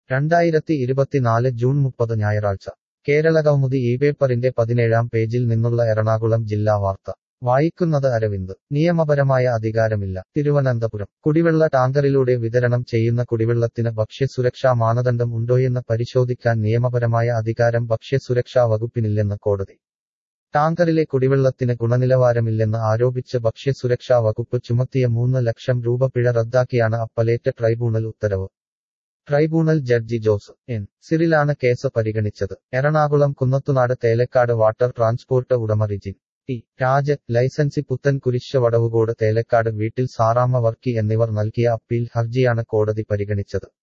2024 June 30 ഞായറാഴ്ച കേരളകൗമുദി ഈ പേപ്പറിന്റെ 17-ാം പേജിൽ നിന്നുള്ള എറണാകുളം ജില്ലാ വാർത്ത വായിക്കുന്നത് അരവിന്ദ് നിയമപരമായ അധികാരമില്ല തിരുവനന്തപുരം കുടിവെള്ള ടാങ്കറിലൂടെ വിതരണം ചെയ്യുന്ന കുടിവെള്ളത്തിന് ഭക്ഷ്യസുരക്ഷാ മാനദണ്ഡം ഉണ്ടോയെന്ന് പരിശോധിക്കാൻ നിയമപരമായ അധികാരം ഭക്ഷ്യസുരക്ഷാ വകുപ്പിനില്ലെന്ന് കോടതി ടാങ്കറിലെ കുടിവെള്ളത്തിന് ഗുണനിലവാരമില്ലെന്ന് ആരോപിച്ച് ഭക്ഷ്യസുരക്ഷാ വകുപ്പ് ചുമത്തിയ 3 ലക്ഷം രൂപ പിഴ റദ്ദാക്കിയാണ് അപ്പലേറ്റ് ട്രൈബ്യൂണൽ ഉത്തരവ് ട്രൈബ്യൂണൽ ജഡ്ജി ജോസ് എൻ സിറിലാണ് കേസ് പരിഗണിച്ചത് എറണാകുളം കുന്നത്തുനാട് തേലക്കാട് വാട്ടർ ട്രാൻസ്പോർട്ട് ഉടമ റിജിൻ ടി രാജ് ലൈസൻസി പുത്തൻകുരിശ് വടവുകോട് തേലക്കാട് വീട്ടിൽ സാറാമ്മ വർക്കി എന്നിവർ നൽകിയ അപ്പീൽ ഹർജിയാണ് കോടതി പരിഗണിച്ചത്